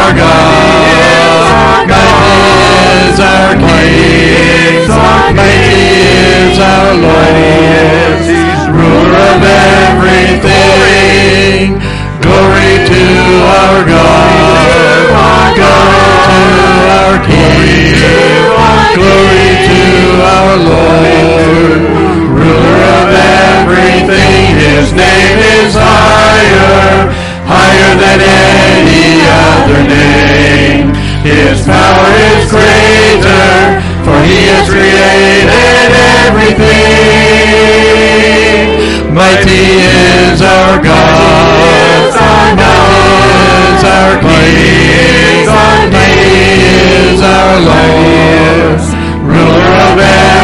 our God. Mighty is our King. Mighty is our Lord. He's ruler of everything. Glory to our God. Glory to our King. Glory to our Lord. Ruler of everything. His name is higher, higher than any other name. His power is greater, for he has created everything. Mighty is our God. Mighty is our King. Mighty is our Lord. Ruler of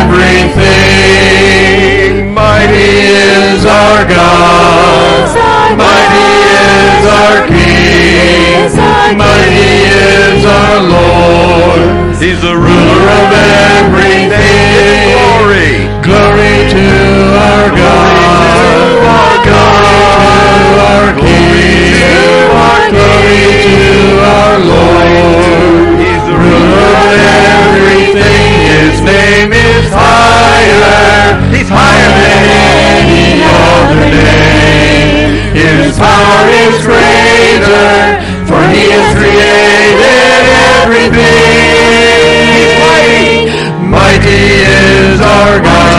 everything. Mighty is our God. Mighty is our King. Mighty is our Lord. He's the ruler of everything. Glory. Glory to our God. Glory to our King. Glory to our Lord. He's the ruler of everything. His name is higher. He's higher than any other name. His power is greater, for he has created everything. He's mighty. Mighty is our God.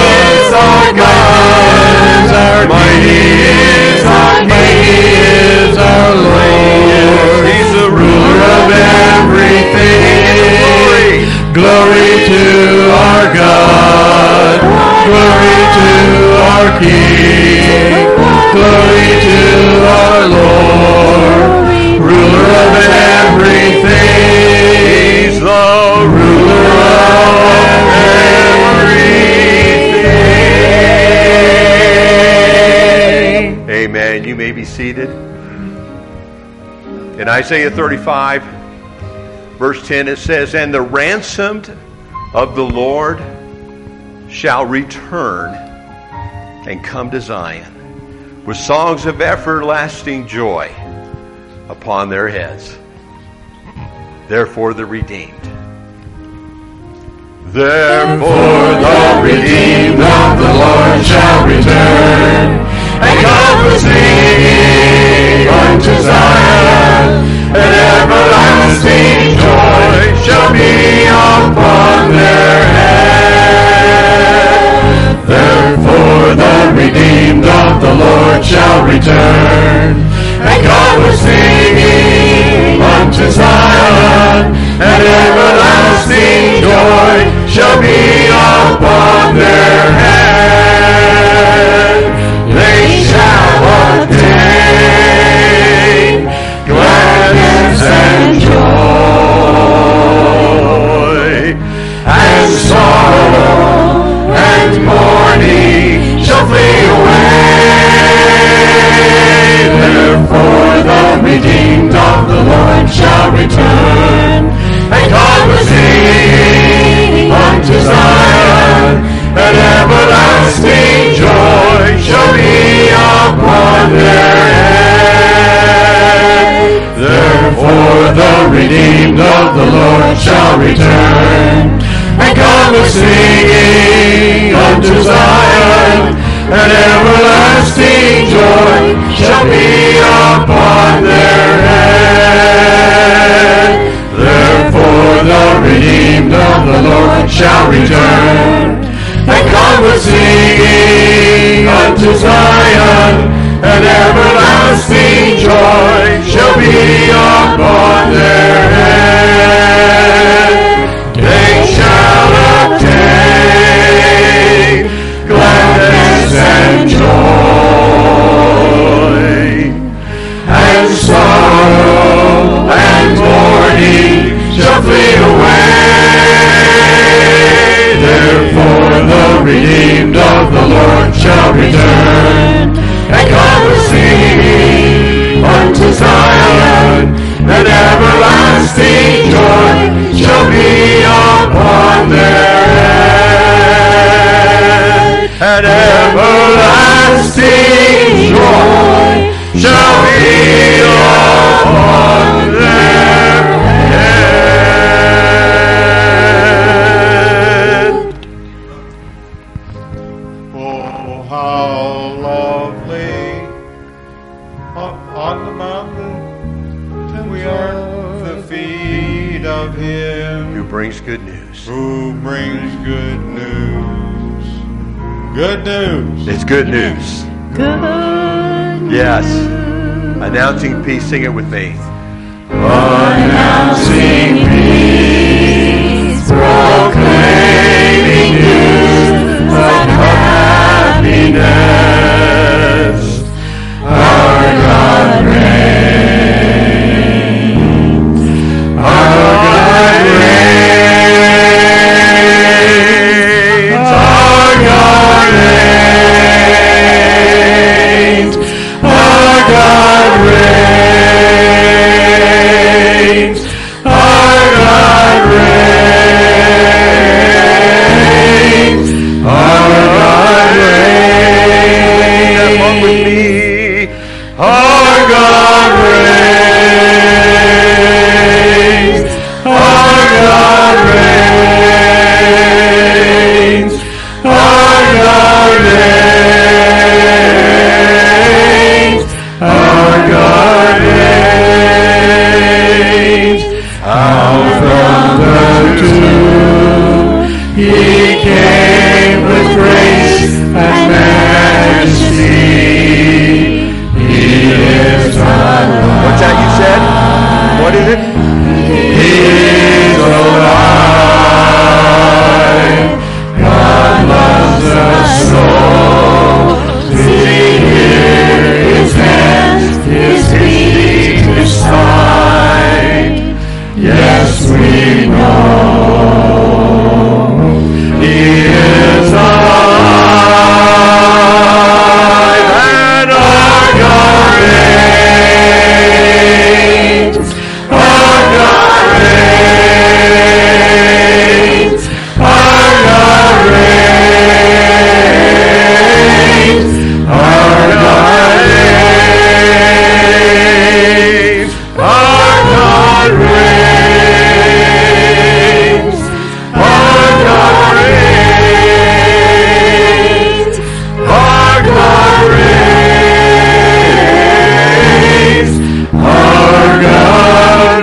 Mighty is our Lord. He's the ruler of everything. Glory to our God. Glory to our King. Glory to our Lord. Ruler of everything. He's the ruler of everything. Amen. You may be seated. In Isaiah 35, verse 10, it says, "And the ransomed of the Lord shall return and come to Zion with songs of everlasting joy upon their heads. Therefore the redeemed." Therefore the redeemed of the Lord shall return and come with singing unto Zion, and everlasting joy shall be upon their head. Therefore the redeemed of the Lord shall return and come with singing unto Zion, and everlasting joy shall be upon their head. They shall obtain gladness and joy, and sorrow and mourning shall flee away. Therefore the redeemed of the Lord shall return and come with singing unto Zion, and everlasting joy shall be upon their head. Therefore the redeemed of the Lord shall return and come with singing unto Zion, and everlasting joy shall be upon their head. Therefore the redeemed of the Lord shall return and come with singing unto Zion, and everlasting joy shall be upon their head. They shall obtain gladness and joy, and sorrow and mourning shall flee away. Therefore the redeemed of the Lord shall return and come with singing unto Zion, and everlasting joy shall be upon their head. And everlasting joy shall be upon their head. on the mountain. We are the feet of Him who brings good news. Who brings good news. Good news. It's good news. Good news. Yes. Announcing peace. Sing it with me. Announcing peace, proclaiming news of happiness. Our God reigns. Our God reigns. Our God reigns. Our God reigns. Our God reigns. Our God reigns. Along with me. Our God reigns. Our God reigns. Our God reigns. Our God reigns. Out from the tomb He came with grace and majesty. He is alive. What's that you said? What is it? He is alive. God loves us so. See here His hands, His feet, His side. Yes, we know He is alive. And our God reigns. Our God reigns. Our God reigns. Our God reigns. Our God reigns. Our God reigns. Our God reigns. Our God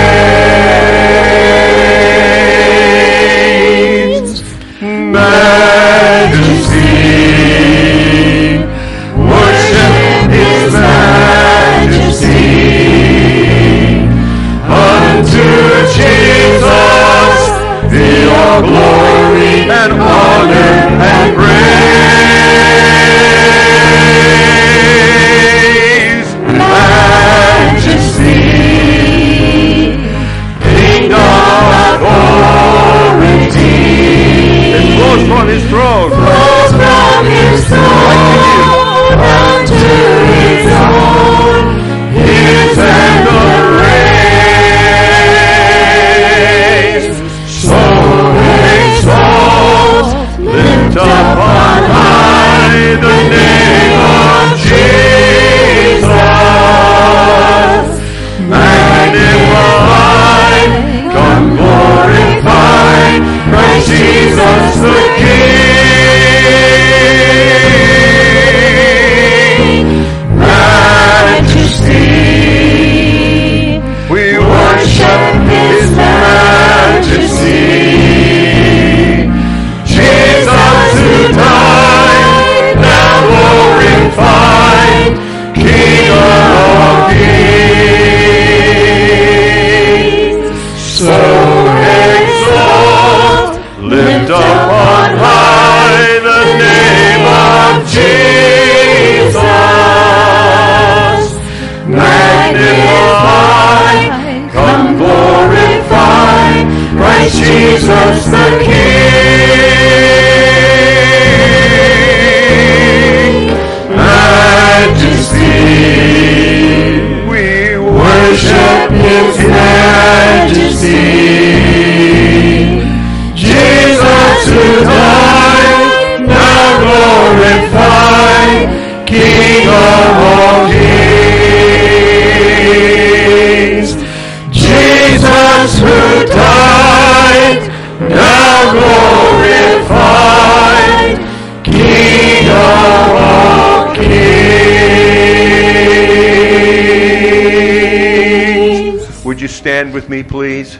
reigns. Majesty. Worship His majesty. Unto Jesus be all glory and honor and praise. Majesty, kingdom, authority. It flows from His throne. Flows from His throne unto His own. His and the race. So exalt, lift up on high the name of Jesus. Magnify, come glorify Christ Jesus the King. Majesty, we worship His majesty. Jesus who died, now glorified, King of kings. So exalt, lift up on high the name of Jesus. Magnify, come glorify Christ Jesus the King. Majesty, we worship His majesty. Jesus who died, now glorified, King of all kings. Jesus who died, now glorified, King of all kings. stand with me, please?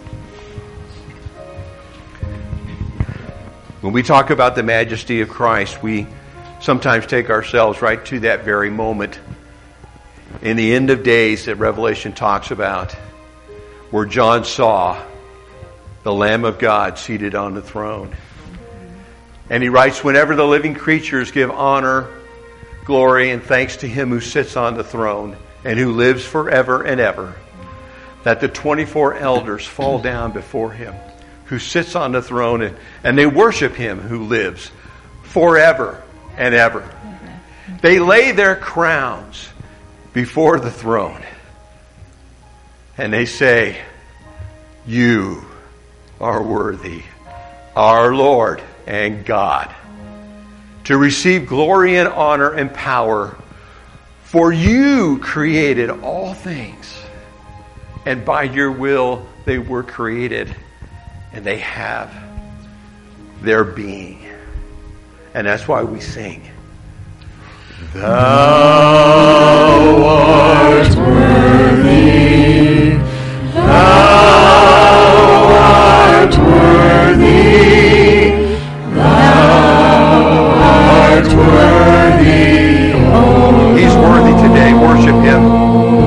When we talk about the majesty of Christ, we sometimes take ourselves right to that very moment in the end of days that Revelation talks about, where John saw the Lamb of God seated on the throne. And he writes, whenever the living creatures give honor, glory, and thanks to him who sits on the throne and who lives forever and ever, that the 24 elders fall down before him who sits on the throne, and they worship him who lives forever and ever. They lay their crowns before the throne, and they say, you are worthy, our Lord and God, to receive glory and honor and power, for you created all things, and by your will they were created, and they have their being. And that's why we sing, Thou art worthy, Thou art worthy, Thou art worthy. Oh, He's worthy today. Worship Him.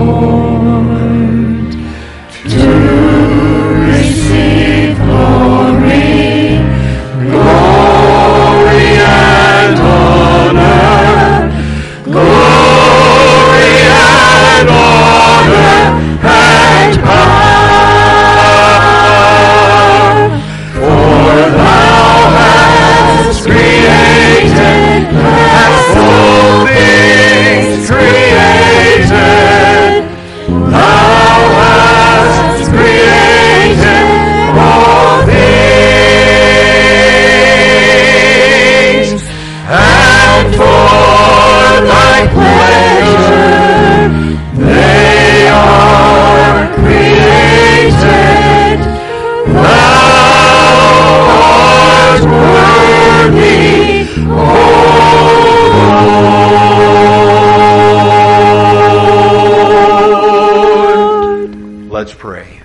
Let's pray.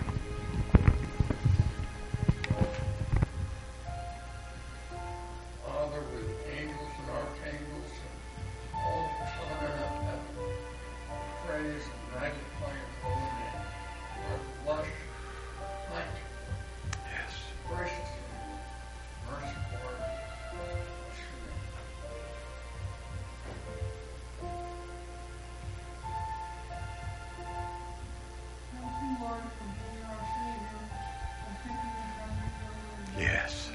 Father, with angels and archangels and all the children of heaven, praise and magnify your holy name. Our flesh, mighty, Yes. gracious, merciful, Lord. Yes.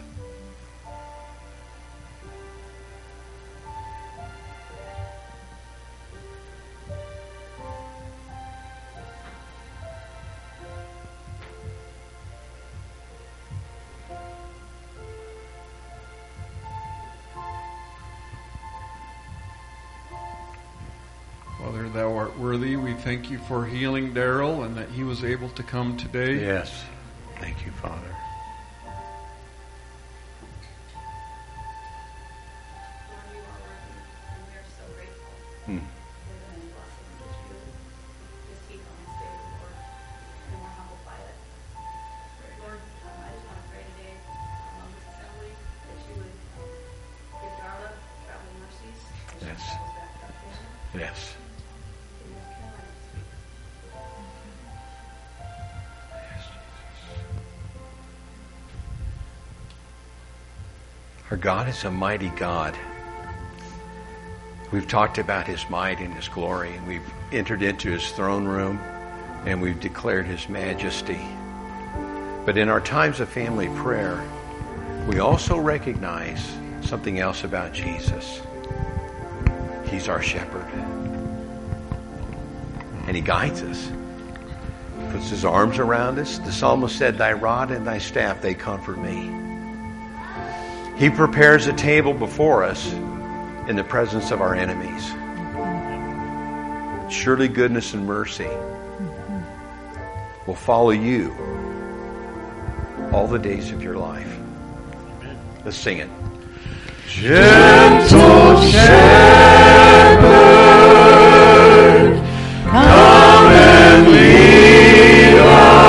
Father, thou art worthy. We thank you for healing Daryl and that he was able to come today. Yes. Thank you, Father. Yes. Our God is a mighty God. We've talked about His might and His glory, and we've entered into His throne room, and we've declared His majesty. But in our times of family prayer, we also recognize something else about Jesus. He's our shepherd. And He guides us. Puts His arms around us. The psalmist said, Thy rod and Thy staff, they comfort me. He prepares a table before us in the presence of our enemies. Surely goodness and mercy will follow you all the days of your life. Let's sing it. Gentle shepherd, come and lead us.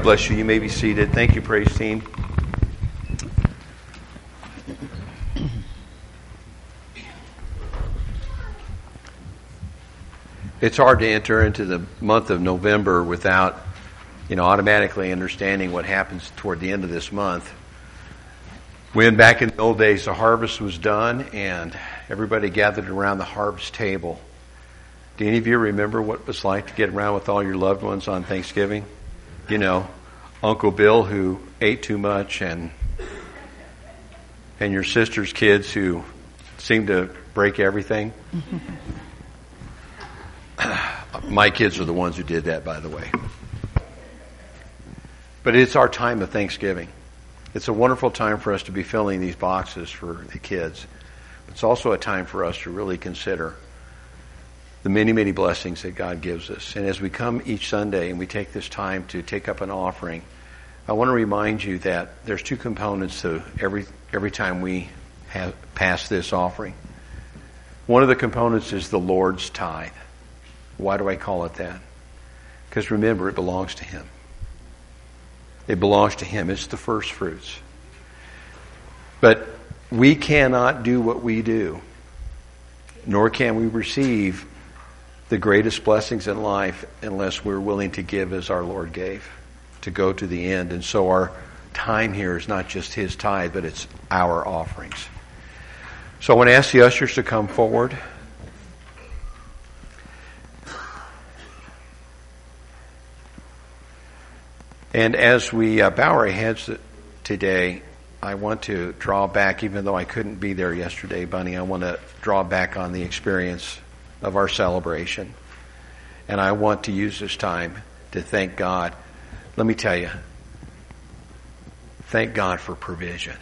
bless you. You may be seated. Thank you, praise team. It's hard to enter into the month of November without, automatically understanding what happens toward the end of this month. When back in the old days the harvest was done and everybody gathered around the harvest table. Do any of you remember what it was like to get around with all your loved ones on Thanksgiving? Uncle Bill who ate too much and your sister's kids who seemed to break everything. My kids are the ones who did that, by the way. But it's our time of Thanksgiving. It's a wonderful time for us to be filling these boxes for the kids. It's also a time for us to really consider the many, many blessings that God gives us. And as we come each Sunday and we take this time to take up an offering, I want to remind you that there's two components to every time we pass this offering. One of the components is the Lord's tithe. Why do I call it that? Because remember, it belongs to Him. It belongs to Him. It's the first fruits. But we cannot do what we do, nor can we receive the greatest blessings in life unless we're willing to give as our Lord gave, to go to the end. And so our time here is not just His tithe, but it's our offerings. So I want to ask the ushers to come forward. And as we bow our heads today, I want to draw back, even though I couldn't be there yesterday, Bunny, I want to draw back on the experience of our celebration. And I want to use this time to thank God. Let me tell you, thank God for provision.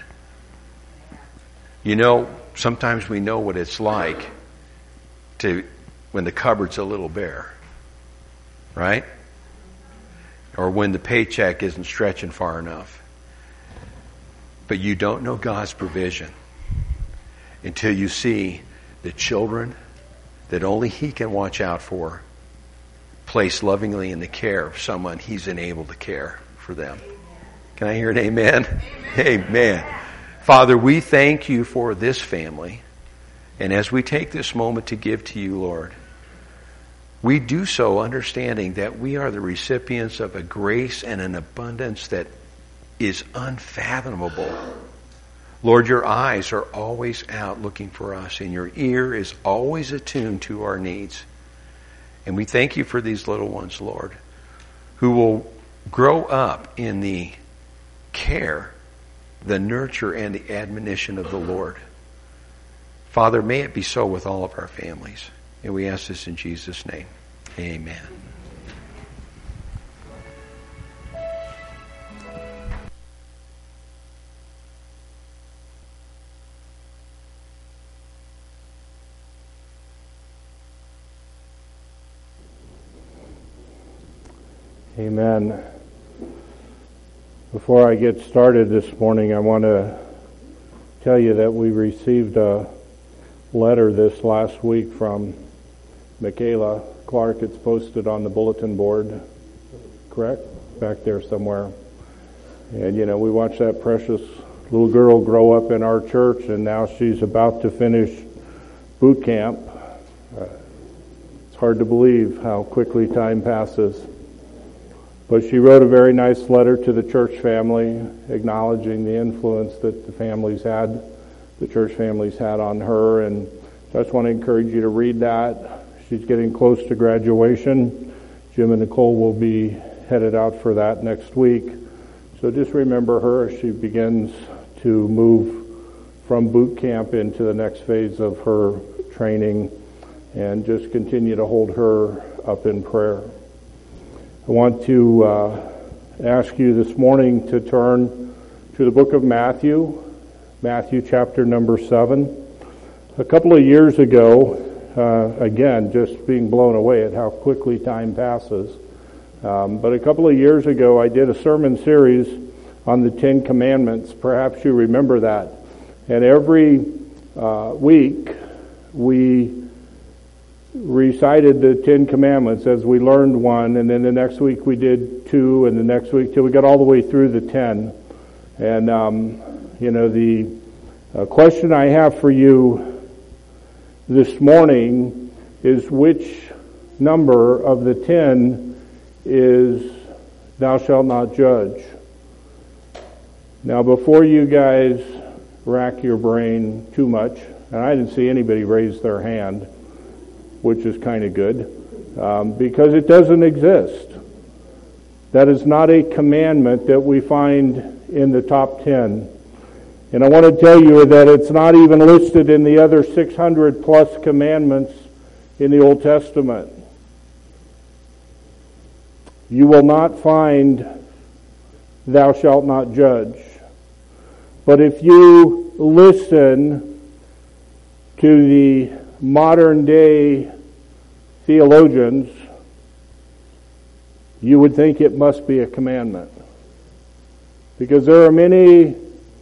Sometimes we know what it's like when the cupboard's a little bare, right? Or when the paycheck isn't stretching far enough. But you don't know God's provision until you see the children that only He can watch out for placed lovingly in the care of someone He's enabled to care for them. Can I hear an amen? Amen. Father, we thank You for this family. And as we take this moment to give to You, Lord, we do so understanding that we are the recipients of a grace and an abundance that is unfathomable. Lord, Your eyes are always out looking for us, and Your ear is always attuned to our needs. And we thank You for these little ones, Lord, who will grow up in the care, the nurture, and the admonition of the Lord. Father, may it be so with all of our families. And we ask this in Jesus' name. Amen. Amen. Before I get started this morning, I want to tell you that we received a letter this last week from Michaela Clark. It's posted on the bulletin board, correct? Back there somewhere. And we watched that precious little girl grow up in our church, and now she's about to finish boot camp. It's hard to believe how quickly time passes. But she wrote a very nice letter to the church family, acknowledging the influence that the church families had on her. And so I just want to encourage you to read that. She's getting close to graduation. Jim and Nicole will be headed out for that next week. So just remember her as she begins to move from boot camp into the next phase of her training, and just continue to hold her up in prayer. I want to ask you this morning to turn to the book of Matthew chapter number 7. A couple of years ago, again, just being blown away at how quickly time passes. But a couple of years ago, I did a sermon series on the Ten Commandments. Perhaps you remember that. And every week, we recited the 10 Commandments as we learned one, and then the next week we did 2, and the next week till we got all the way through the 10. And, the question I have for you this morning is which number of the 10 is thou shalt not judge. Now, before you guys rack your brain too much, and I didn't see anybody raise their hand, which is kind of good, because it doesn't exist. That is not a commandment that we find in the top 10. And I want to tell you that it's not even listed in the other 600 plus commandments in the Old Testament. You will not find thou shalt not judge. But if you listen to the modern day theologians, you would think it must be a commandment. Because there are many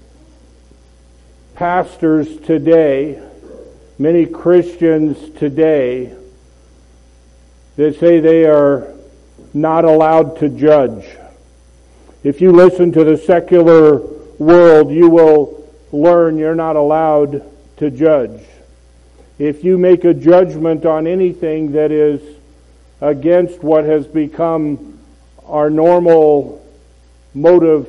pastors today, many Christians today, that say they are not allowed to judge. If you listen to the secular world, you will learn you're not allowed to judge. If you make a judgment on anything that is against what has become our normal mode of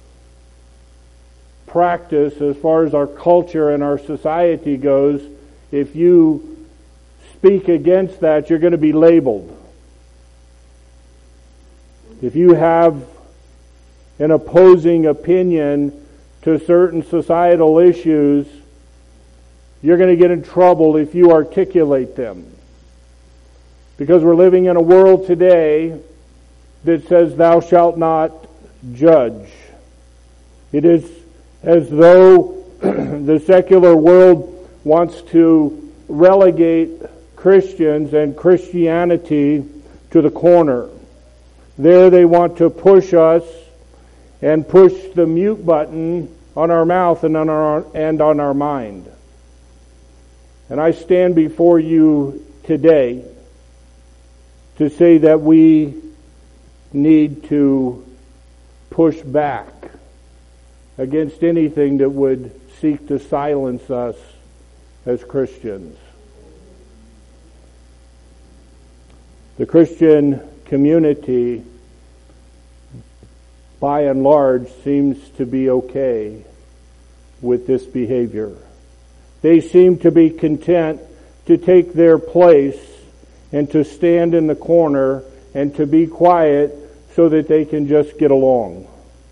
practice as far as our culture and our society goes, if you speak against that, you're going to be labeled. If you have an opposing opinion to certain societal issues, you're going to get in trouble if you articulate them. Because we're living in a world today that says thou shalt not judge. It is as though the secular world wants to relegate Christians and Christianity to the corner. There they want to push us and push the mute button on our mouth and on our mind. And I stand before you today to say that we need to push back against anything that would seek to silence us as Christians. The Christian community, by and large, seems to be okay with this behavior. They seem to be content to take their place and to stand in the corner and to be quiet so that they can just get along.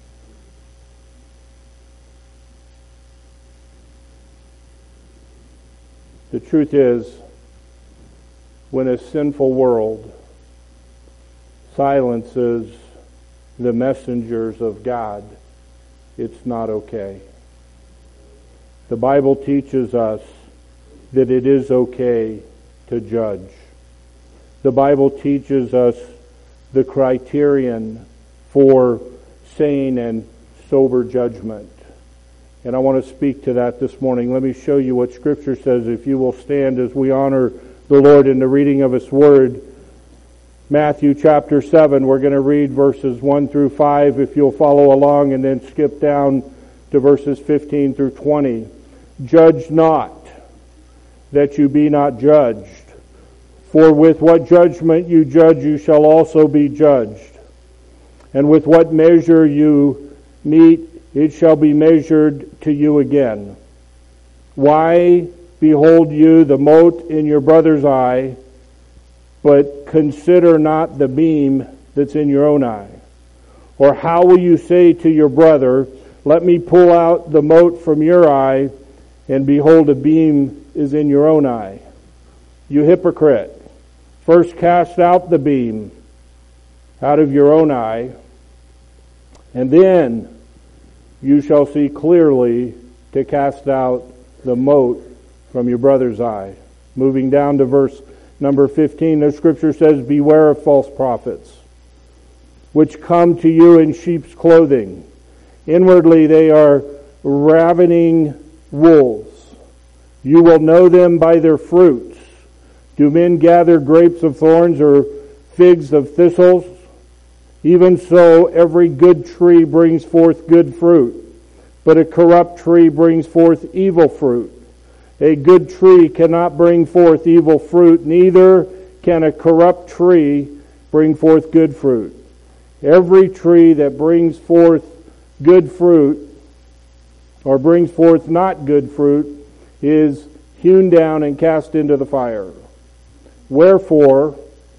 The truth is, when a sinful world silences the messengers of God, it's not okay. The Bible teaches us that it is okay to judge. The Bible teaches us the criterion for sane and sober judgment. And I want to speak to that this morning. Let me show you what Scripture says. If you will stand as we honor the Lord in the reading of His Word. Matthew chapter 7, we're going to read verses 1 through 5 if you'll follow along, and then skip down to verses 15 through 20. Judge not, that you be not judged. For with what judgment you judge, you shall also be judged. And with what measure you meet, it shall be measured to you again. Why behold you the mote in your brother's eye, but consider not the beam that's in your own eye? Or how will you say to your brother, let me pull out the mote from your eye, and behold, a beam is in your own eye? You hypocrite, first cast out the beam out of your own eye, and then you shall see clearly to cast out the mote from your brother's eye. Moving down to verse number 15, the Scripture says, beware of false prophets, which come to you in sheep's clothing. Inwardly they are ravening wolves. You will know them by their fruits. Do men gather grapes of thorns or figs of thistles? Even so, every good tree brings forth good fruit, but a corrupt tree brings forth evil fruit. A good tree cannot bring forth evil fruit, neither can a corrupt tree bring forth good fruit. Every tree that brings forth good fruit, or brings forth not good fruit, is hewn down and cast into the fire. Wherefore,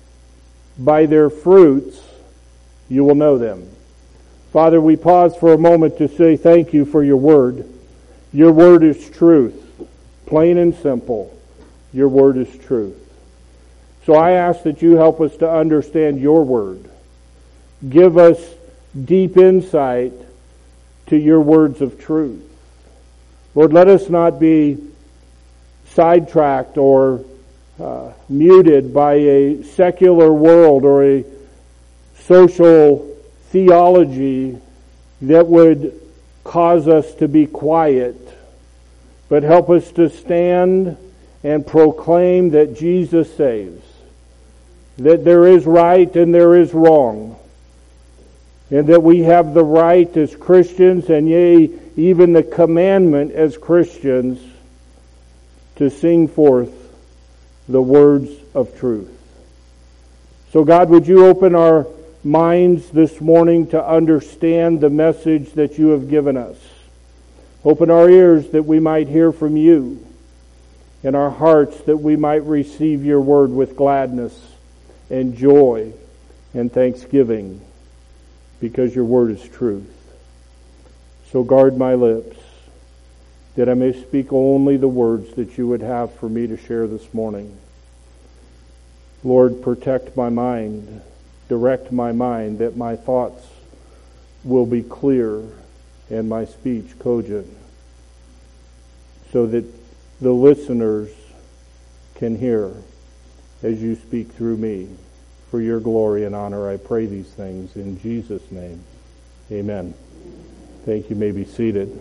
by their fruits you will know them. Father, we pause for a moment to say thank you for your word. Your word is truth, plain and simple. Your word is truth. So I ask that you help us to understand your word. Give us deep insight to your words of truth. Lord, let us not be sidetracked or muted by a secular world or a social theology that would cause us to be quiet, but help us to stand and proclaim that Jesus saves, that there is right and there is wrong, and that we have the right as Christians, and yea, even the commandment as Christians, to sing forth the words of truth. So God, would you open our minds this morning to understand the message that you have given us. Open our ears that we might hear from you, and our hearts that we might receive your word with gladness and joy and thanksgiving, because your word is truth. So guard my lips, that I may speak only the words that you would have for me to share this morning. Lord, protect my mind, direct my mind, that my thoughts will be clear and my speech cogent, so that the listeners can hear as you speak through me. For your glory and honor, I pray these things in Jesus' name. Amen. Thank you. You may be seated.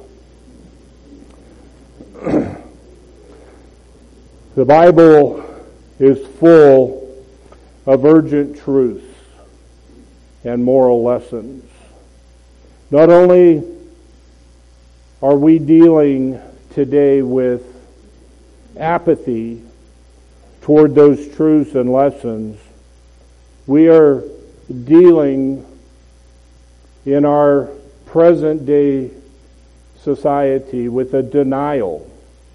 The Bible is full of urgent truths and moral lessons. Not only are we dealing today with apathy toward those truths and lessons, we are dealing in our present day society with a denial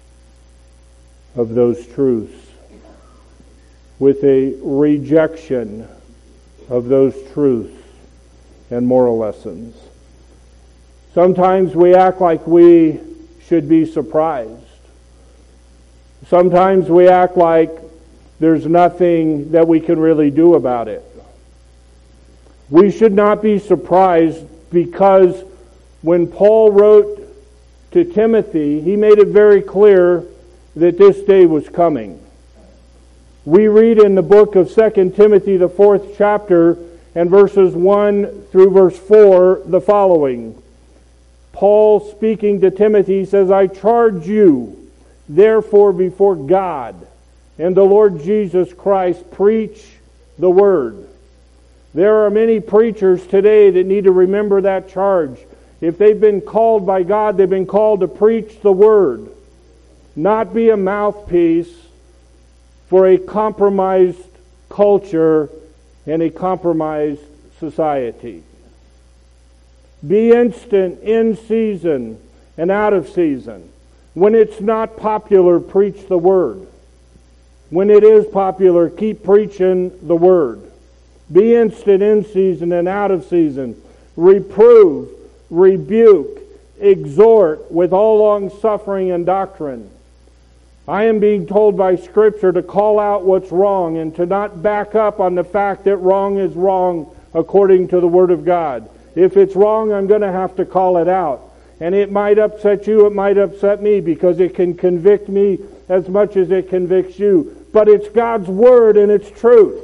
of those truths, with a rejection of those truths and moral lessons. Sometimes we act like we should be surprised. Sometimes we act like there's nothing that we can really do about it. We should not be surprised, because when Paul wrote to Timothy, he made it very clear that this day was coming. We read in the book of 2 Timothy, the 4th chapter, and verses 1 through verse 4, the following. Paul, speaking to Timothy, says, I charge you, therefore, before God and the Lord Jesus Christ, preach the word. There are many preachers today that need to remember that charge. If they've been called by God, they've been called to preach the word, not be a mouthpiece for a compromised culture and a compromised society. Be instant in season and out of season. When it's not popular, preach the word. When it is popular, keep preaching the word. Be instant in season and out of season. Reprove, rebuke, exhort with all long suffering and doctrine. I am being told by Scripture to call out what's wrong and to not back up on the fact that wrong is wrong according to the Word of God. If it's wrong, I'm going to have to call it out. And it might upset you, it might upset me, because it can convict me as much as it convicts you. But it's God's Word and it's truth.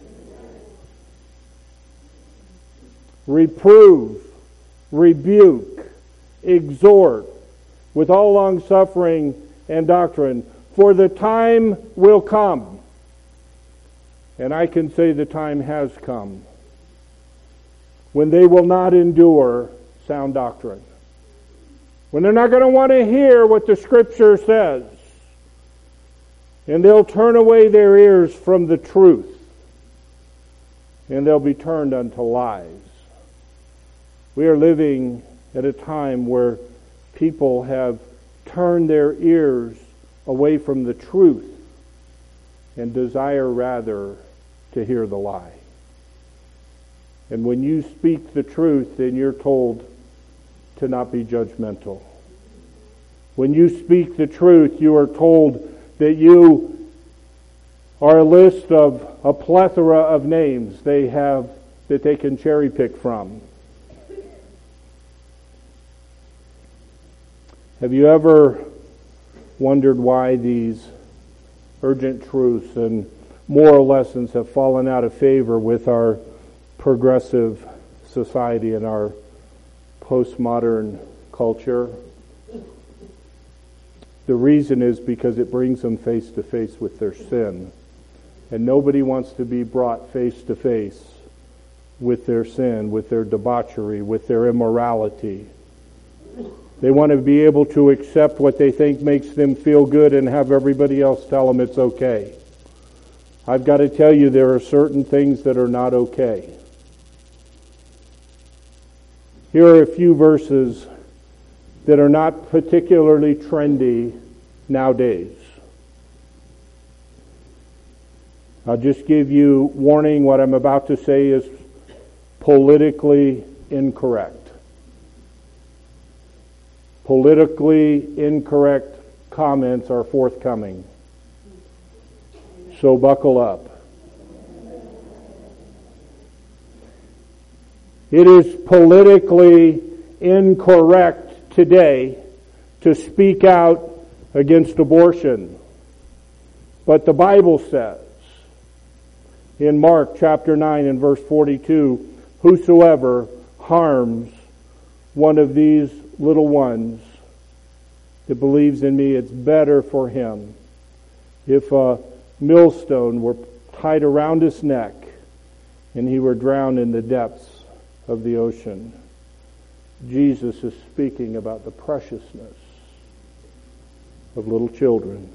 Reprove, rebuke, exhort with all long suffering and doctrine. For the time will come And I can say the time has come when they will not endure sound doctrine. When they're not going to want to hear what the Scripture says. And they'll turn away their ears from the truth. And they'll be turned unto lies. We are living at a time where people have turned their ears away from the truth and desire rather to hear the lie. And when you speak the truth, then you're told to not be judgmental. When you speak the truth, you are told that you are a list of a plethora of names they have that they can cherry pick from. Have you ever wondered why these urgent truths and moral lessons have fallen out of favor with our progressive society and our postmodern culture? The reason is because it brings them face to face with their sin. And nobody wants to be brought face to face with their sin, with their debauchery, with their immorality. They want to be able to accept what they think makes them feel good and have everybody else tell them it's okay. I've got to tell you, there are certain things that are not okay. Here are a few verses that are not particularly trendy nowadays. I'll just give you warning, what I'm about to say is politically incorrect. Politically incorrect comments are forthcoming. So buckle up. It is politically incorrect today to speak out against abortion. But the Bible says in Mark chapter 9 and verse 42, whosoever harms one of these little ones that believes in me, it's better for him if a millstone were tied around his neck and he were drowned in the depths of the ocean. Jesus is speaking about the preciousness of little children.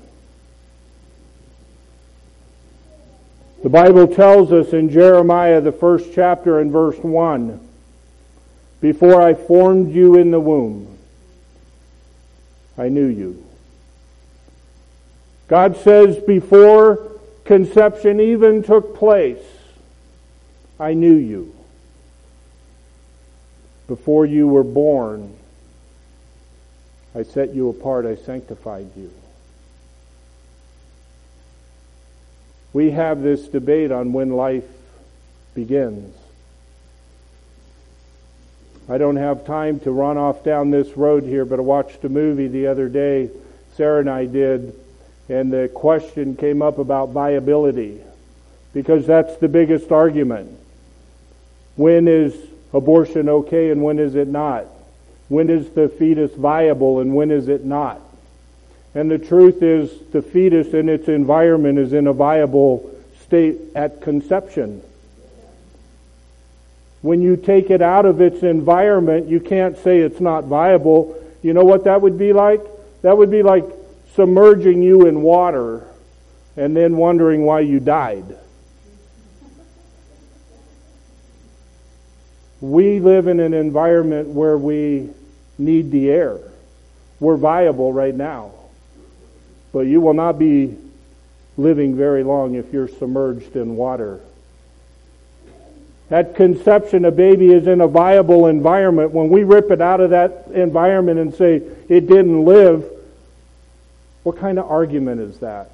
The Bible tells us in Jeremiah, the 1st chapter and verse 1, before I formed you in the womb, I knew you. God says before conception even took place, I knew you. Before you were born, I set you apart, I sanctified you. We have this debate on when life begins. I don't have time to run off down this road here, but I watched a movie the other day, Sarah and I did, and the question came up about viability, because that's the biggest argument. When is abortion okay and when is it not? When is the fetus viable and when is it not? And the truth is, the fetus in its environment is in a viable state at conception. When you take it out of its environment, you can't say it's not viable. You know what that would be like? That would be like submerging you in water and then wondering why you died. We live in an environment where we need the air. We're viable right now. But you will not be living very long if you're submerged in water. At conception, a baby is in a viable environment. When we rip it out of that environment and say it didn't live, what kind of argument is that?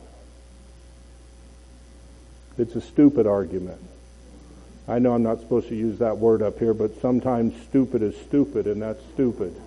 It's a stupid argument. I know I'm not supposed to use that word up here, but sometimes stupid is stupid, and that's stupid.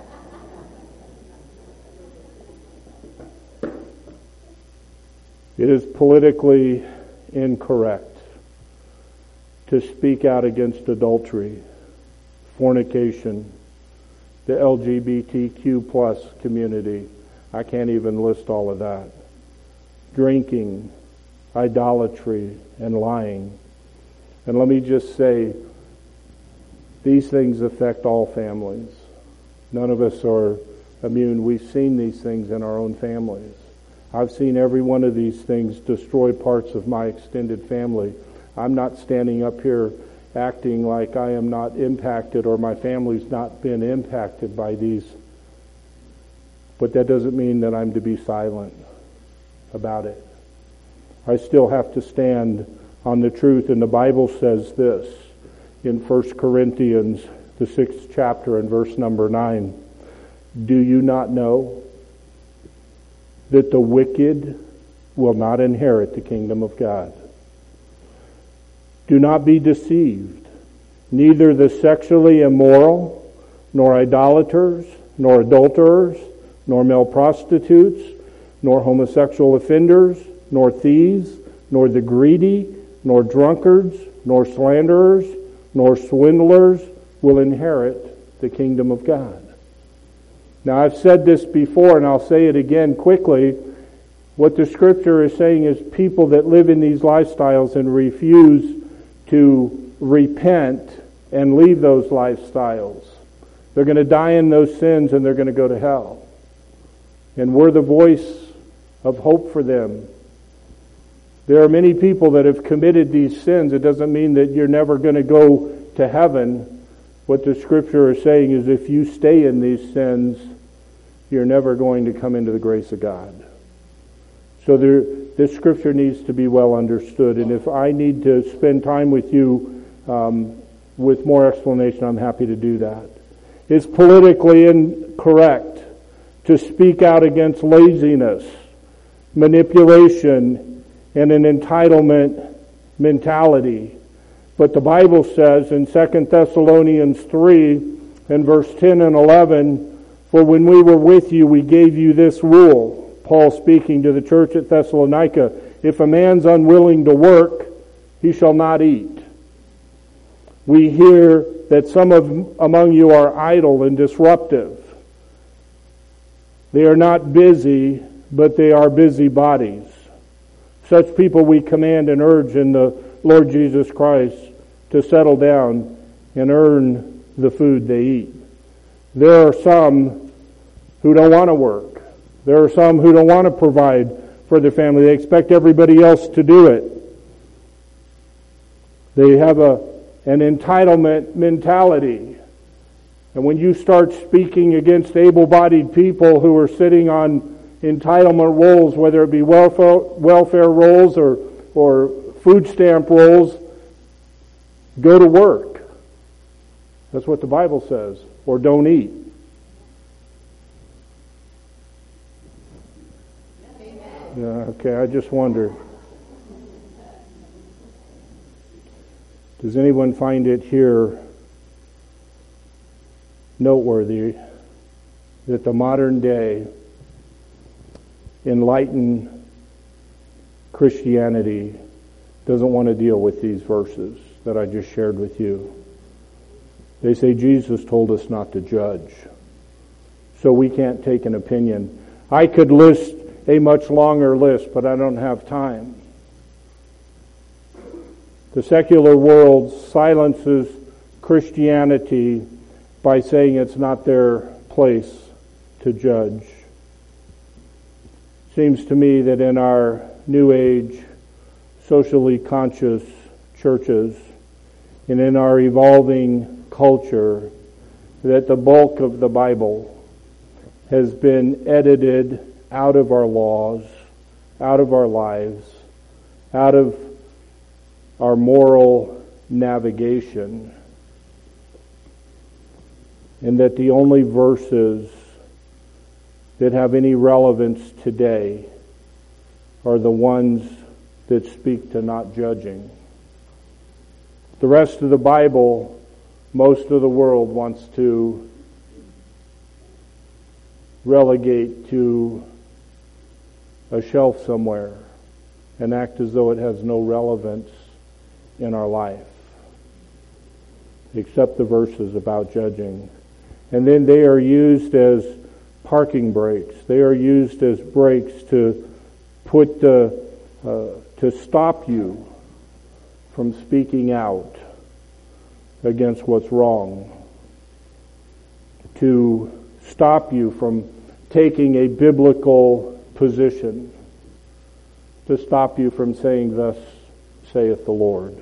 It is politically incorrect to speak out against adultery, fornication, the LGBTQ plus community. I can't even list all of that. Drinking, idolatry, and lying. And let me just say, these things affect all families. None of us are immune. We've seen these things in our own families. I've seen every one of these things destroy parts of my extended family. I'm not standing up here acting like I am not impacted or my family's not been impacted by these. But that doesn't mean that I'm to be silent about it. I still have to stand on the truth. And the Bible says this in 1 Corinthians, the 6th chapter and verse number 9. Do you not know that the wicked will not inherit the kingdom of God? Do not be deceived. Neither the sexually immoral, nor idolaters, nor adulterers, nor male prostitutes, nor homosexual offenders, nor thieves, nor the greedy, nor drunkards, nor slanderers, nor swindlers will inherit the kingdom of God. Now, I've said this before, and I'll say it again quickly. What the Scripture is saying is people that live in these lifestyles and refuse to repent and leave those lifestyles, they're going to die in those sins and they're going to go to hell. And we're the voice of hope for them. There are many people that have committed these sins. It doesn't mean that you're never going to go to heaven. What the Scripture is saying is if you stay in these sins, you're never going to come into the grace of God. So this Scripture needs to be well understood. And if I need to spend time with you with more explanation, I'm happy to do that. It's politically incorrect to speak out against laziness, manipulation, and an entitlement mentality. But the Bible says in 2 Thessalonians 3 and verse 10 and 11, for when we were with you, we gave you this rule. Paul speaking to the church at Thessalonica, if a man's unwilling to work, he shall not eat. We hear that some among you are idle and disruptive. They are not busy, but they are busybodies. Such people we command and urge in the Lord Jesus Christ to settle down and earn the food they eat. There are some who don't want to work. There are some who don't want to provide for their family. They expect everybody else to do it. They have an entitlement mentality. And when you start speaking against able-bodied people who are sitting on entitlement rolls, whether it be welfare rolls or food stamp rolls, go to work. That's what the Bible says. Or don't eat. Yeah, okay, I just wonder. Does anyone find it here noteworthy that the modern day enlightened Christianity doesn't want to deal with these verses that I just shared with you? They say Jesus told us not to judge, so we can't take an opinion. I could list a much longer list, but I don't have time. The secular world silences Christianity by saying it's not their place to judge. Seems to me that in our New Age, socially conscious churches and in our evolving culture, that the bulk of the Bible has been edited out of our laws, out of our lives, out of our moral navigation, and that the only verses that have any relevance today are the ones that speak to not judging. The rest of the Bible, most of the world wants to relegate to a shelf somewhere and act as though it has no relevance in our life, except the verses about judging. And then they are used as parking brakes. They are used as brakes to put the to stop you from speaking out against what's wrong, to stop you from taking a biblical position, to stop you from saying, "Thus saith the Lord."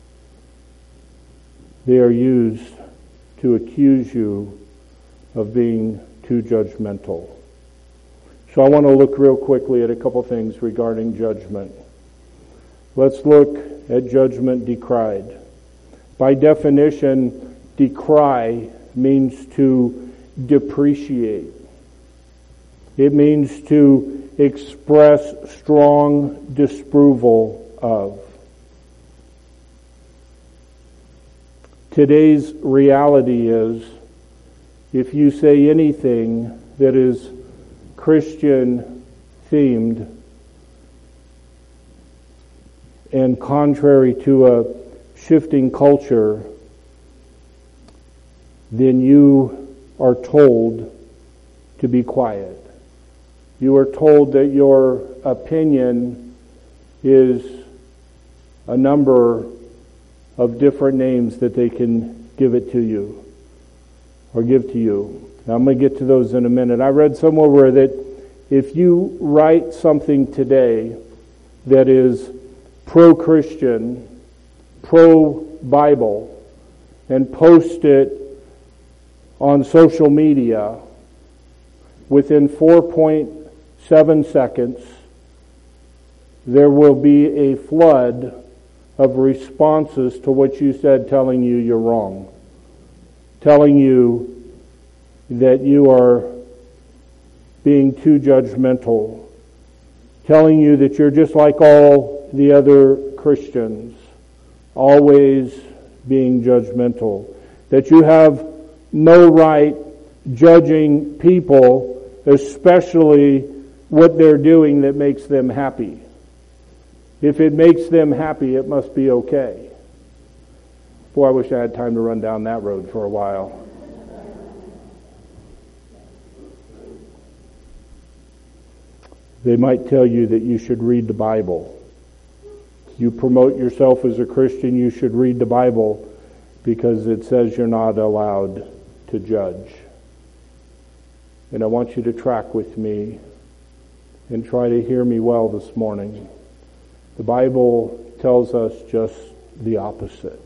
They are used to accuse you of being too judgmental. So I want to look real quickly at a couple things regarding judgment. Let's look at judgment decried. By definition, decry means to depreciate. It means to express strong disapproval of. Today's reality is, if you say anything that is Christian themed and contrary to a shifting culture, then you are told to be quiet. You are told that your opinion is a number of different names that they can give it to you or give to you. Now, I'm going to get to those in a minute. I read somewhere where that if you write something today that is pro-Christian, pro-Bible, and post it on social media, within 4.7 seconds, there will be a flood of responses to what you said, telling you you're wrong, telling you that you are being too judgmental, telling you that you're just like all the other Christians, always being judgmental, that you have no right judging people, especially what they're doing that makes them happy. If it makes them happy, it must be okay. Boy, I wish I had time to run down that road for a while. They might tell you that you should read the Bible. You promote yourself as a Christian, you should read the Bible because it says you're not allowed to judge. And I want you to track with me and try to hear me well this morning. The Bible tells us just the opposite.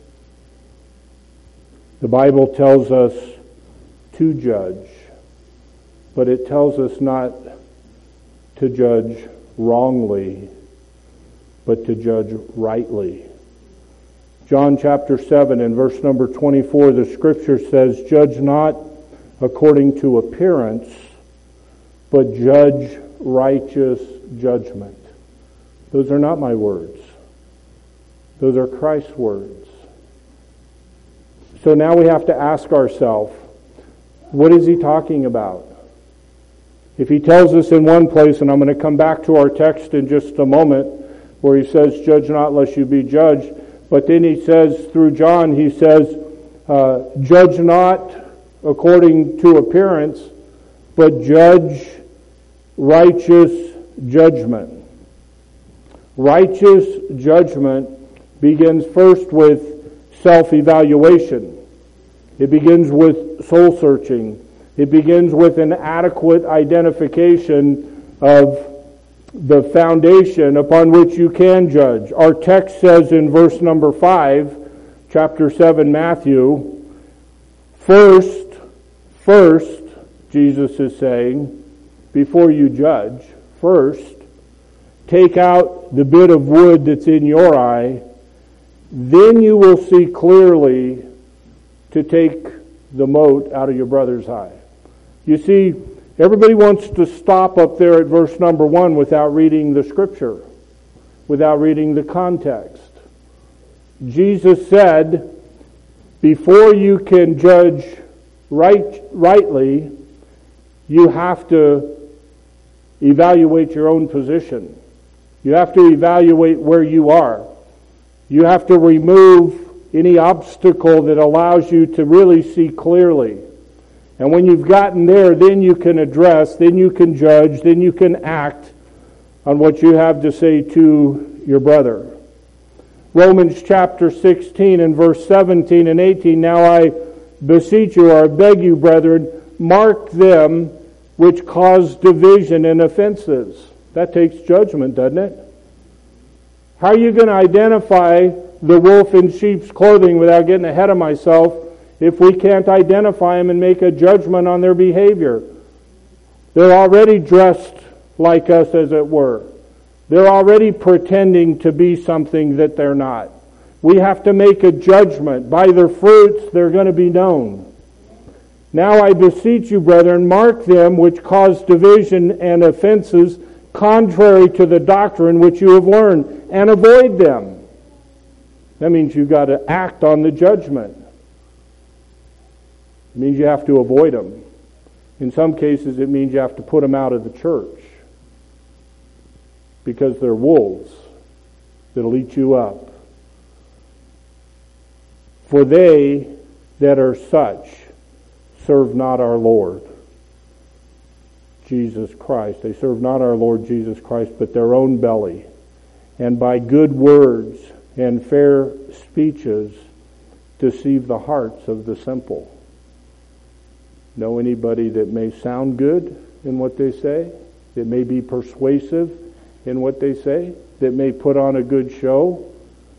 The Bible tells us to judge, but it tells us not to judge wrongly, but to judge rightly. John chapter 7 and verse number 24, the scripture says, "Judge not according to appearance, but judge righteous judgment." Those are not my words. Those are Christ's words. So now we have to ask ourselves, what is he talking about? If he tells us in one place, and I'm going to come back to our text in just a moment, where he says, "Judge not lest you be judged," but then he says, through John, he says, "Judge not according to appearance, but judge righteous judgment." Righteous judgment begins first with self-evaluation. It begins with soul-searching. It begins with an adequate identification of the foundation upon which you can judge. Our text says in verse number 5, chapter 7, Matthew, First, Jesus is saying, before you judge, first, take out the bit of wood that's in your eye, then you will see clearly to take the mote out of your brother's eye. You see, everybody wants to stop up there at verse number 1 without reading the scripture, without reading the context. Jesus said, before you can judge rightly, you have to evaluate your own position. You have to evaluate where you are. You have to remove any obstacle that allows you to really see clearly. And when you've gotten there, then you can address, then you can judge, then you can act on what you have to say to your brother. Romans chapter 16 and verse 17 and 18, now I beseech you, or I beg you, brethren, mark them which cause division and offenses. That takes judgment, doesn't it? How are you going to identify the wolf in sheep's clothing without getting ahead of myself if we can't identify them and make a judgment on their behavior? They're already dressed like us, as it were. They're already pretending to be something that they're not. We have to make a judgment. By their fruits, they're going to be known. Now I beseech you, brethren, mark them which cause division and offenses contrary to the doctrine which you have learned, and avoid them. That means you've got to act on the judgment. It means you have to avoid them. In some cases, it means you have to put them out of the church, because they're wolves that'll eat you up. For they that are such serve not our Lord Jesus Christ. They serve not our Lord Jesus Christ, but their own belly. And by good words and fair speeches deceive the hearts of the simple. Know anybody that may sound good in what they say? That may be persuasive in what they say? That may put on a good show?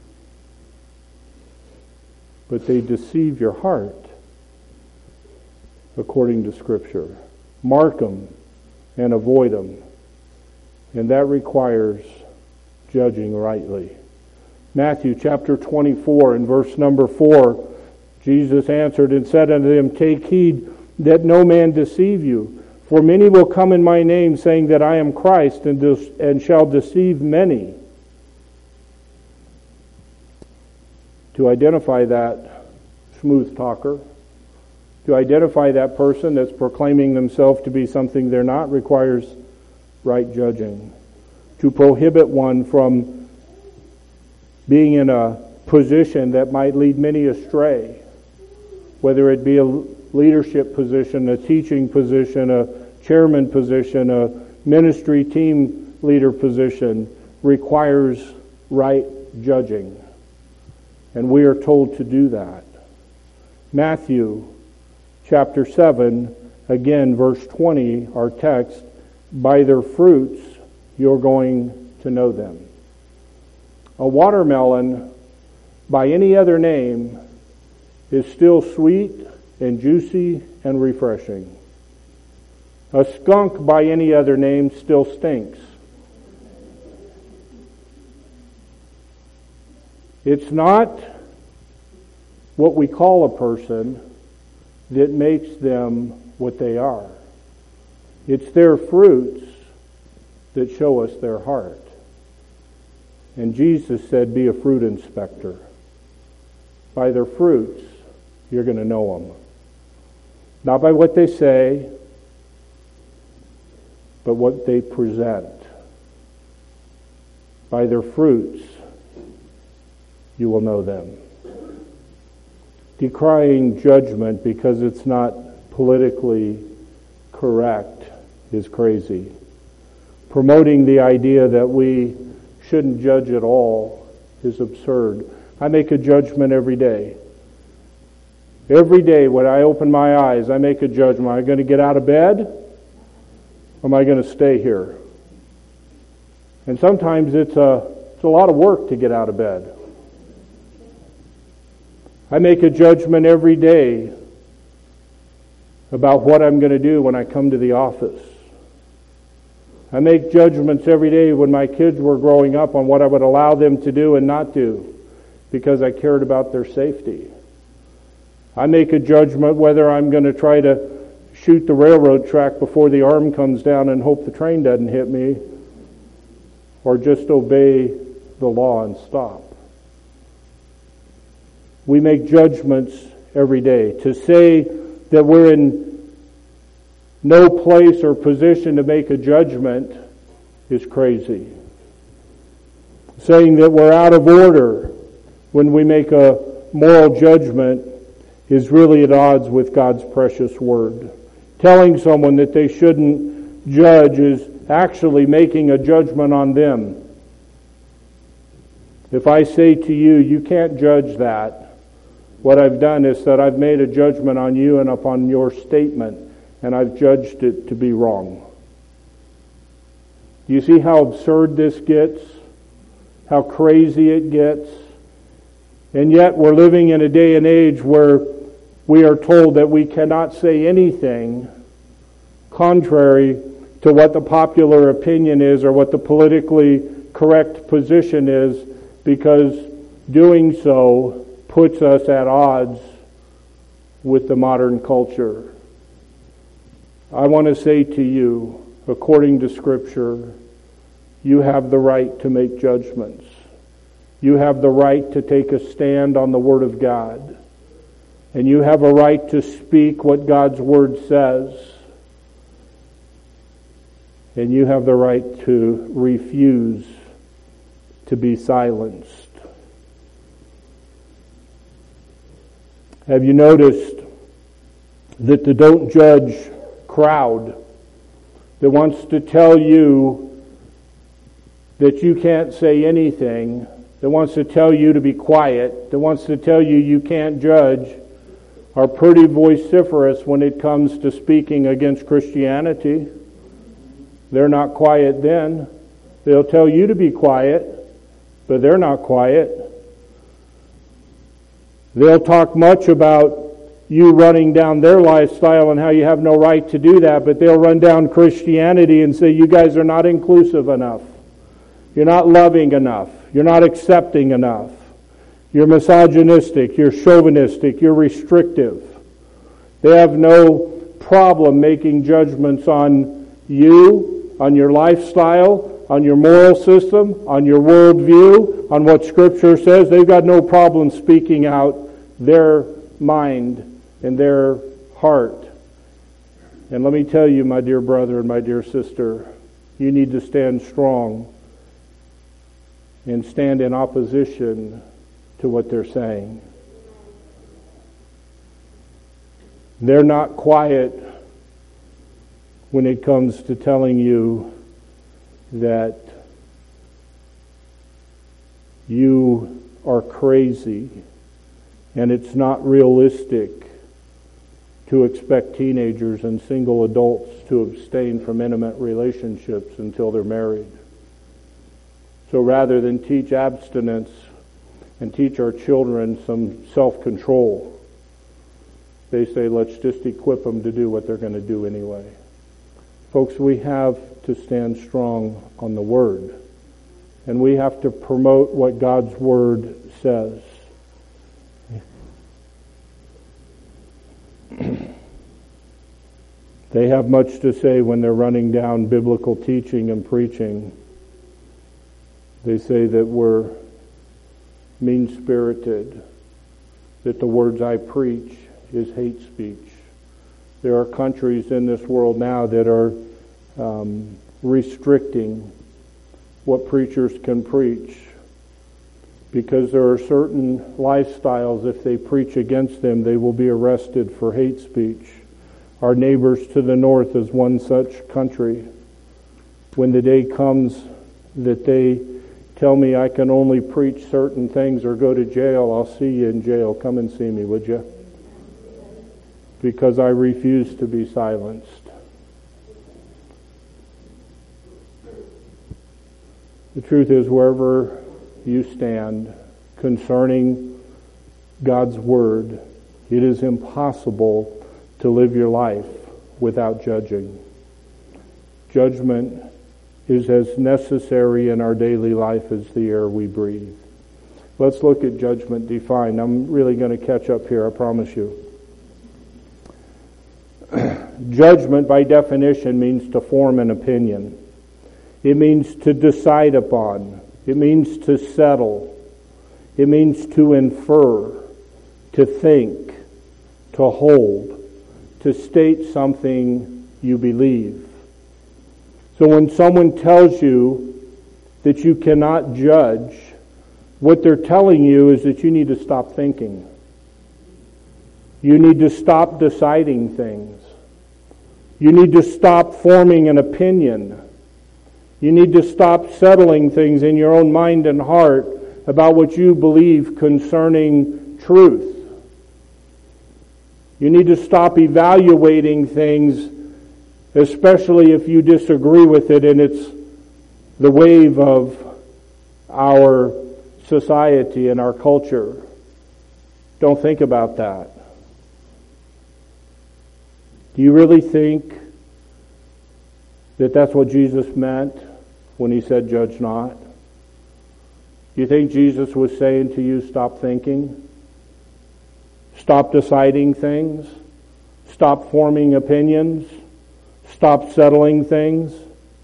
But they deceive your heart, according to Scripture. Mark them and avoid them. And that requires judging rightly. Matthew chapter 24 and verse number 4, Jesus answered and said unto them, take heed that no man deceive you. For many will come in my name, saying that I am Christ, and shall deceive many. To identify that smooth talker, to identify that person that's proclaiming themselves to be something they're not, requires right judging. To prohibit one from being in a position that might lead many astray, whether it be a leadership position, a teaching position, a chairman position, a ministry team leader position, requires right judging. And we are told to do that. Matthew chapter 7, again, verse 20, our text, by their fruits you're going to know them. A watermelon, by any other name, is still sweet and juicy and refreshing. A skunk, by any other name, still stinks. It's not what we call a person that makes them what they are. It's their fruits that show us their heart. And Jesus said, be a fruit inspector. By their fruits, you're going to know them. Not by what they say, but what they present. By their fruits, you will know them. Decrying judgment because it's not politically correct is crazy. Promoting the idea that we shouldn't judge at all is absurd. I make a judgment every day. Every day when I open my eyes, I make a judgment. Am I going to get out of bed? Or am I going to stay here? And sometimes it's a lot of work to get out of bed. I make a judgment every day about what I'm going to do when I come to the office. I make judgments every day when my kids were growing up on what I would allow them to do and not do because I cared about their safety. I make a judgment whether I'm going to try to shoot the railroad track before the arm comes down and hope the train doesn't hit me, or just obey the law and stop. We make judgments every day. To say that we're in no place or position to make a judgment is crazy. Saying that we're out of order when we make a moral judgment is really at odds with God's precious word. Telling someone that they shouldn't judge is actually making a judgment on them. If I say to you, you can't judge that, what I've done is that I've made a judgment on you and upon your statement, and I've judged it to be wrong. Do you see how absurd this gets? How crazy it gets? And yet we're living in a day and age where we are told that we cannot say anything contrary to what the popular opinion is or what the politically correct position is, because doing so puts us at odds with the modern culture. I want to say to you, according to Scripture, you have the right to make judgments. You have the right to take a stand on the Word of God. And you have a right to speak what God's Word says. And you have the right to refuse to be silenced. Have you noticed that the don't judge crowd that wants to tell you that you can't say anything, that wants to tell you to be quiet, that wants to tell you you can't judge, are pretty vociferous when it comes to speaking against Christianity? They're not quiet then. They'll tell you to be quiet, but they're not quiet. They'll talk much about you running down their lifestyle and how you have no right to do that, but they'll run down Christianity and say you guys are not inclusive enough. You're not loving enough. You're not accepting enough. You're misogynistic. You're chauvinistic. You're restrictive. They have no problem making judgments on you, on your lifestyle, on your moral system, on your worldview, on what Scripture says. They've got no problem speaking out their mind and their heart. And let me tell you, my dear brother and my dear sister, you need to stand strong and stand in opposition to what they're saying. They're not quiet when it comes to telling you that you are crazy and it's not realistic to expect teenagers and single adults to abstain from intimate relationships until they're married. So rather than teach abstinence and teach our children some self-control, they say, let's just equip them to do what they're going to do anyway. Folks, we have to stand strong on the Word. And we have to promote what God's Word says. They have much to say when they're running down biblical teaching and preaching. They say that we're mean-spirited, that the words I preach is hate speech. There are countries in this world now that are restricting what preachers can preach because there are certain lifestyles, if they preach against them, they will be arrested for hate speech. Our neighbors to the north is one such country. When the day comes that they tell me I can only preach certain things or go to jail, I'll see you in jail. Come and see me, would you? Because I refuse to be silenced. The truth is, wherever you stand concerning God's Word, it is impossible to live your life without judging. Judgment is as necessary in our daily life as the air we breathe. Let's look at judgment defined. I'm really going to catch up here, I promise you. Judgment, by definition, means to form an opinion. It means to decide upon. It means to settle. It means to infer, to think, to hold, to state something you believe. So when someone tells you that you cannot judge, what they're telling you is that you need to stop thinking. You need to stop deciding things. You need to stop forming an opinion. You need to stop settling things in your own mind and heart about what you believe concerning truth. You need to stop evaluating things, especially if you disagree with it and it's the wave of our society and our culture. Don't think about that. Do you really think that that's what Jesus meant when he said, judge not? Do you think Jesus was saying to you, stop thinking? Stop deciding things? Stop forming opinions? Stop settling things?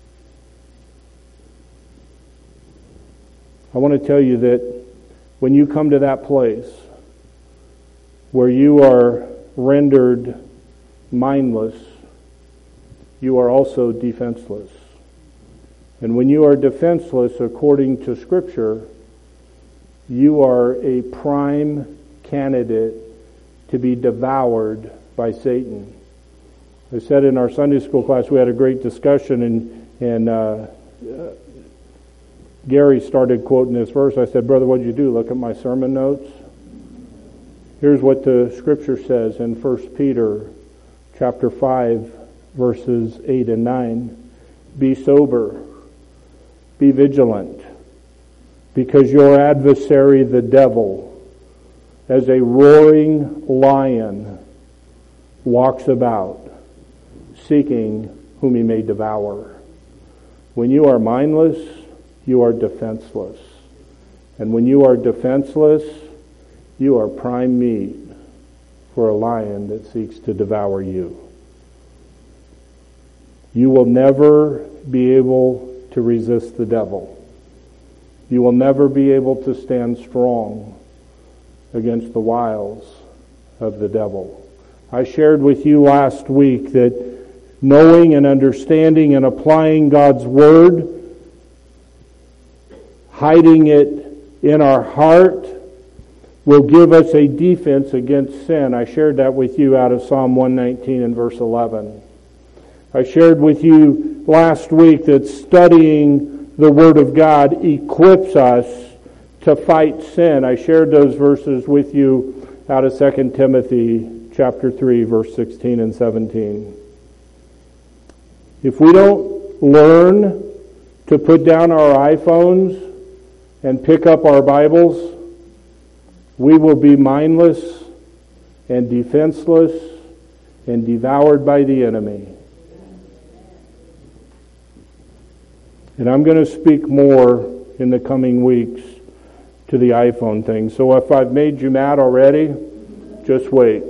I want to tell you that when you come to that place where you are rendered mindless, you are also defenseless. And when you are defenseless according to Scripture, you are a prime candidate to be devoured by Satan. I said in our Sunday school class, we had a great discussion, and Gary started quoting this verse. I said, brother, what did you do? Look at my sermon notes? Here's what the Scripture says in 1 Peter chapter 5, verses 8 and 9. Be sober, be vigilant, because your adversary, the devil, as a roaring lion, walks about, seeking whom he may devour. When you are mindless, you are defenseless. And when you are defenseless, you are prime meat for a lion that seeks to devour you. You will never be able to resist the devil. You will never be able to stand strong against the wiles of the devil. I shared with you last week that knowing and understanding and applying God's Word, hiding it in our heart, will give us a defense against sin. I shared that with you out of Psalm 119 and verse 11. I shared with you last week that studying the Word of God equips us to fight sin. I shared those verses with you out of 2 Timothy chapter 3, verse 16 and 17. If we don't learn to put down our iPhones and pick up our Bibles, we will be mindless and defenseless and devoured by the enemy. And I'm going to speak more in the coming weeks to the iPhone thing. So if I've made you mad already, just wait.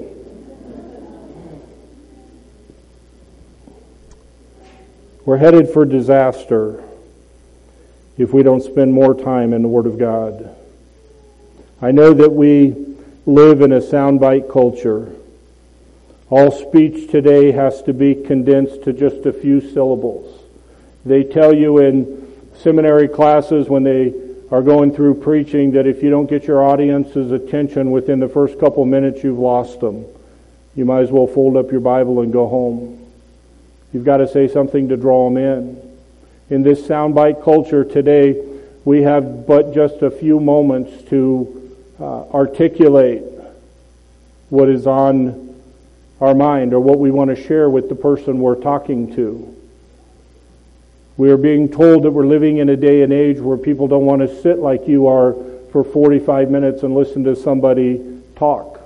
We're headed for disaster if we don't spend more time in the Word of God. I know that we live in a soundbite culture. All speech today has to be condensed to just a few syllables. They tell you in seminary classes when they are going through preaching that if you don't get your audience's attention within the first couple minutes, you've lost them. You might as well fold up your Bible and go home. You've got to say something to draw them in. In this soundbite culture today, we have but just a few moments to articulate what is on our mind or what we want to share with the person we're talking to. We are being told that we're living in a day and age where people don't want to sit like you are for 45 minutes and listen to somebody talk.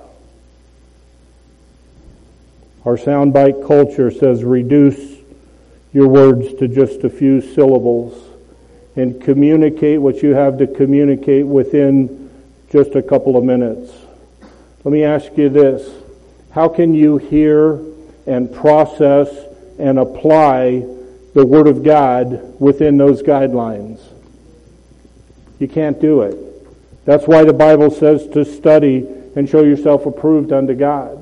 Our soundbite culture says reduce your words to just a few syllables and communicate what you have to communicate within just a couple of minutes. Let me ask you this. How can you hear and process and apply the Word of God within those guidelines? You can't do it. That's why the Bible says to study and show yourself approved unto God.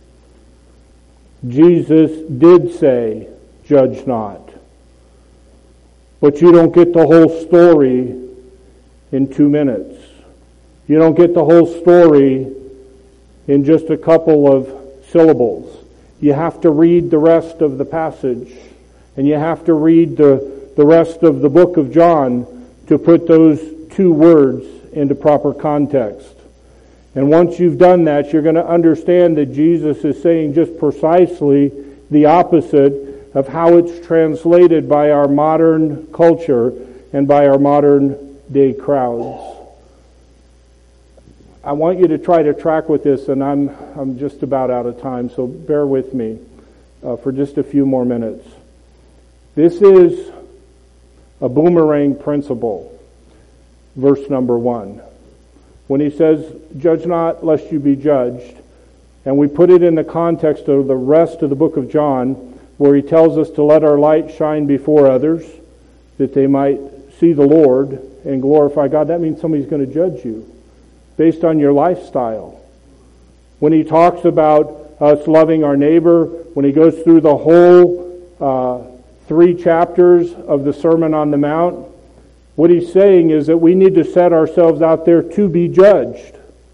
Jesus did say, judge not. But you don't get the whole story in 2 minutes. You don't get the whole story in just a couple of syllables. You have to read the rest of the passage. And you have to read the the rest of the book of John to put those two words into proper context. And once you've done that, you're going to understand that Jesus is saying just precisely the opposite of how it's translated by our modern culture and by our modern day crowds. I want you to try to track with this, and I'm just about out of time, so bear with me for just a few more minutes. This is a boomerang principle, verse number 1. When he says, "Judge not, lest you be judged," and we put it in the context of the rest of the book of John, where he tells us to let our light shine before others, that they might see the Lord and glorify God. That means somebody's going to judge you based on your lifestyle. When he talks about us loving our neighbor, when he goes through the whole 3 chapters of the Sermon on the Mount, what he's saying is that we need to set ourselves out there to be judged.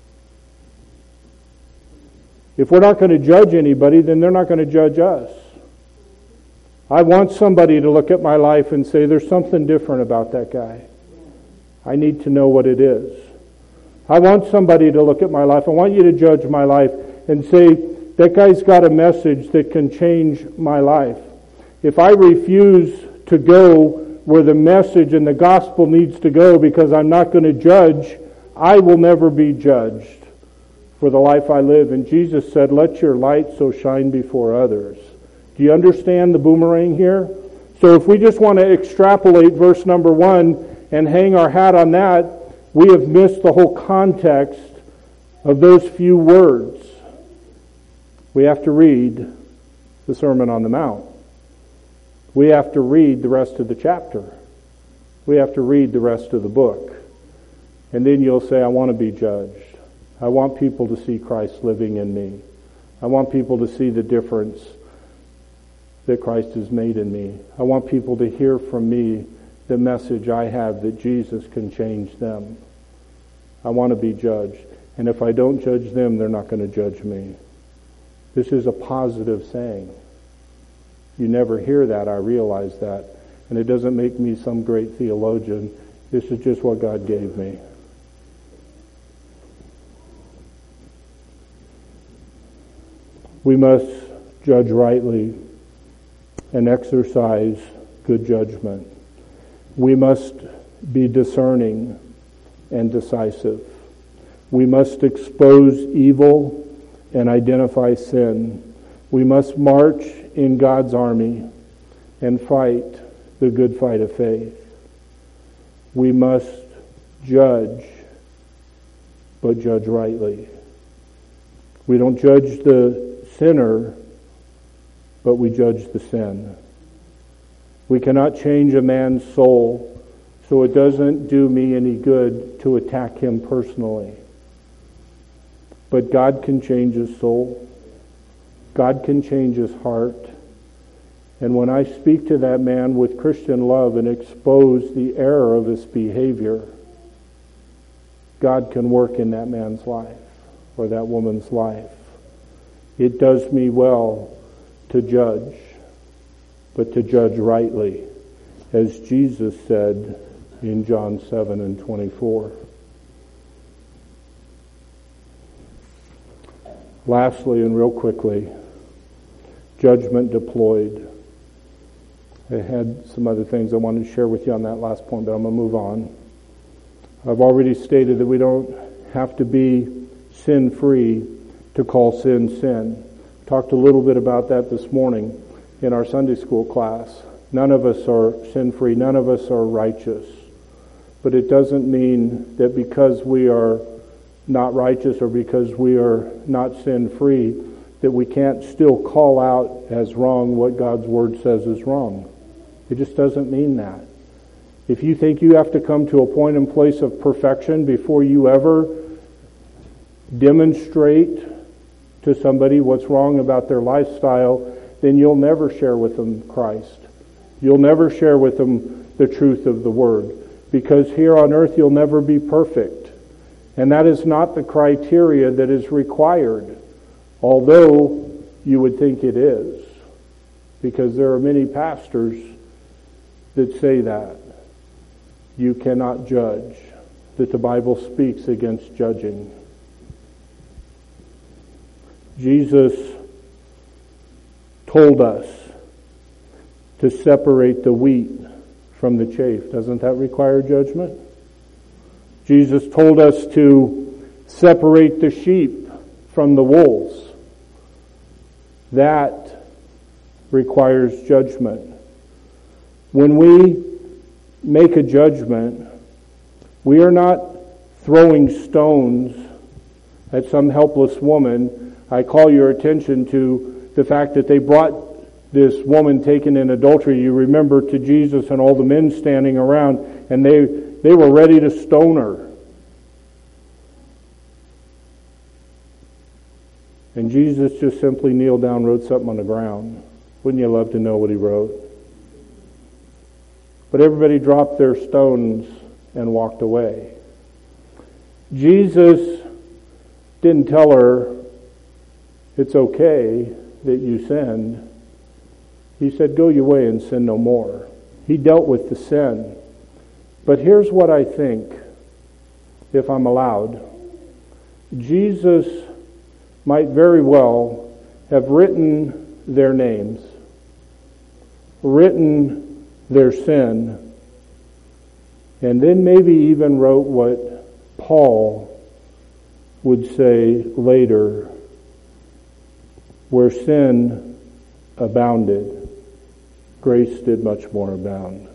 If we're not going to judge anybody, then they're not going to judge us. I want somebody to look at my life and say, there's something different about that guy. I need to know what it is. I want somebody to look at my life. I want you to judge my life and say, that guy's got a message that can change my life. If I refuse to go where the message and the gospel needs to go because I'm not going to judge, I will never be judged for the life I live. And Jesus said, let your light so shine before others. Do you understand the boomerang here? So if we just want to extrapolate verse number 1 and hang our hat on that, we have missed the whole context of those few words. We have to read the Sermon on the Mount. We have to read the rest of the chapter. We have to read the rest of the book. And then you'll say, I want to be judged. I want people to see Christ living in me. I want people to see the difference that Christ has made in me. I want people to hear from me the message I have that Jesus can change them. I want to be judged. And if I don't judge them, they're not going to judge me. This is a positive saying. You never hear that, I realize that. And it doesn't make me some great theologian. This is just what God gave me. We must judge rightly and exercise good judgment. We must be discerning and decisive. We must expose evil and identify sin. We must march in God's army and fight the good fight of faith. We must judge, but judge rightly. We don't judge the sinner, but we judge the sin. We cannot change a man's soul, so it doesn't do me any good to attack him personally. But God can change his soul. God can change his heart. And when I speak to that man with Christian love and expose the error of his behavior, God can work in that man's life or that woman's life. It does me well to judge, but to judge rightly, as Jesus said in John 7:24. Lastly, and real quickly, judgment deployed. I had some other things I wanted to share with you on that last point, but I'm going to move on. I've already stated that we don't have to be sin-free to call sin sin. Talked a little bit about that this morning in our Sunday school class. None of us are sin-free. None of us are righteous. But it doesn't mean that because we are not righteous or because we are not sin-free that we can't still call out as wrong what God's Word says is wrong. It just doesn't mean that. If you think you have to come to a point and place of perfection before you ever demonstrate to somebody what's wrong about their lifestyle, then you'll never share with them Christ. You'll never share with them the truth of the Word. Because here on earth you'll never be perfect. And that is not the criteria that is required, although you would think it is. Because there are many pastors that say that you cannot judge, that the Bible speaks against judging. Jesus told us to separate the wheat from the chaff. Doesn't that require judgment? Jesus told us to separate the sheep from the wolves. That requires judgment. When we make a judgment, we are not throwing stones at some helpless woman. I call your attention to the fact that they brought this woman taken in adultery, you remember, to Jesus and all the men standing around, and they were ready to stone her. And Jesus just simply kneeled down, wrote something on the ground. Wouldn't you love to know what he wrote? But everybody dropped their stones and walked away. Jesus didn't tell her, it's okay that you sinned. He said, go your way and sin no more. He dealt with the sin. But here's what I think, if I'm allowed. Jesus might very well have written their names, written their sin, and then maybe even wrote what Paul would say later, where sin abounded, grace did much more abound.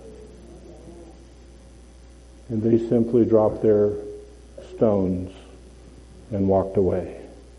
And they simply dropped their stones and walked away.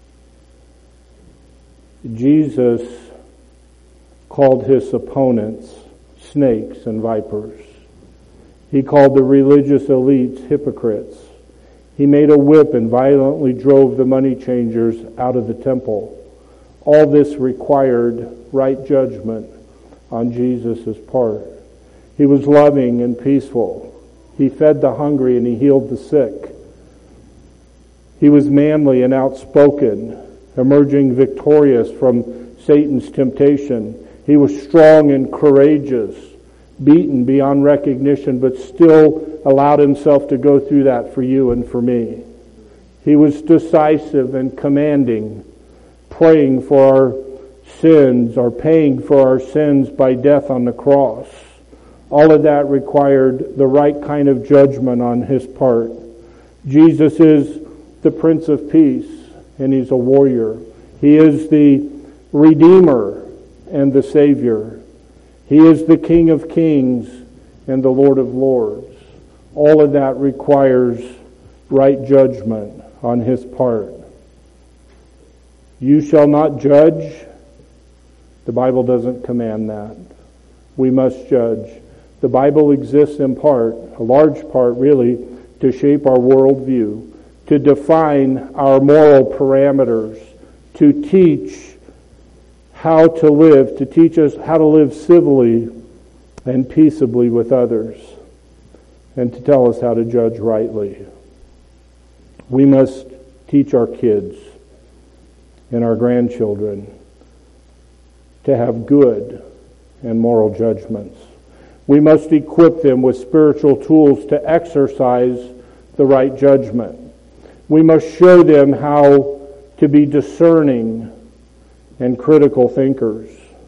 Jesus called his opponents snakes and vipers. He called the religious elites hypocrites. He made a whip and violently drove the money changers out of the temple. All this required right judgment on Jesus' part. He was loving and peaceful. He fed the hungry and he healed the sick. He was manly and outspoken, emerging victorious from Satan's temptation. He was strong and courageous, beaten beyond recognition, but still allowed himself to go through that for you and for me. He was decisive and commanding, praying for our sins, or paying for our sins by death on the cross. All of that required the right kind of judgment on his part. Jesus is the Prince of Peace, and he's a warrior. He is the Redeemer and the Savior. He is the King of Kings and the Lord of Lords. All of that requires right judgment on his part. You shall not judge. The Bible doesn't command that. We must judge. The Bible exists in part, a large part really, to shape our worldview, to define our moral parameters, to teach how to live, to teach us how to live civilly and peaceably with others, and to tell us how to judge rightly. We must teach our kids and our grandchildren to have good and moral judgments. We must equip them with spiritual tools to exercise the right judgment. We must show them how to be discerning and critical thinkers.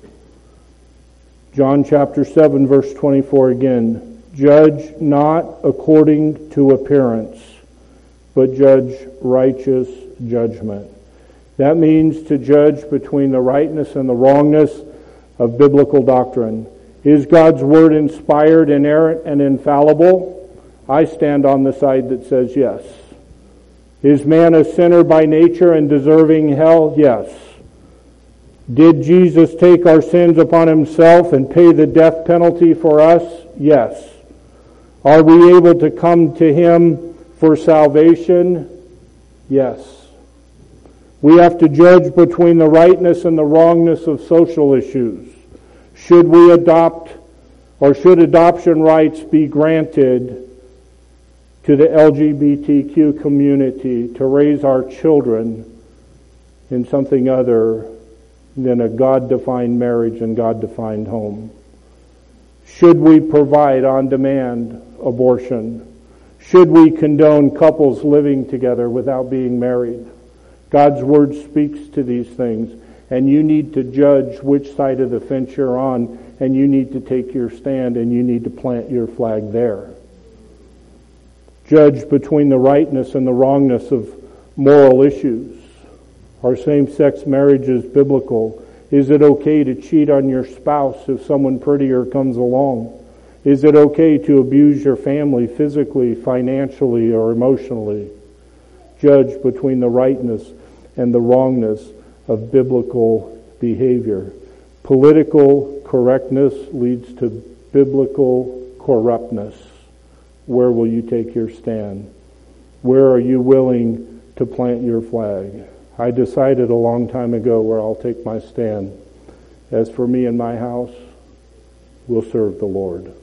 John chapter 7, verse 24 again. Judge not according to appearance, but judge righteous judgment. That means to judge between the rightness and the wrongness of biblical doctrine. Is God's Word inspired, inerrant, and infallible? I stand on the side that says yes. Is man a sinner by nature and deserving hell? Yes. Did Jesus take our sins upon himself and pay the death penalty for us? Yes. Are we able to come to him for salvation? Yes. We have to judge between the rightness and the wrongness of social issues. Should we adopt, or should adoption rights be granted to the LGBTQ community to raise our children in something other than a God-defined marriage and God-defined home? Should we provide on-demand abortion? Should we condone couples living together without being married? God's Word speaks to these things, and you need to judge which side of the fence you're on, and you need to take your stand, and you need to plant your flag there. Judge between the rightness and the wrongness of moral issues. Are same-sex marriages biblical? Is it okay to cheat on your spouse if someone prettier comes along? Is it okay to abuse your family physically, financially, or emotionally? Judge between the rightness and the wrongness of biblical behavior. Political correctness leads to biblical corruptness. Where will you take your stand? Where are you willing to plant your flag? I decided a long time ago where I'll take my stand. As for me and my house, we'll serve the Lord.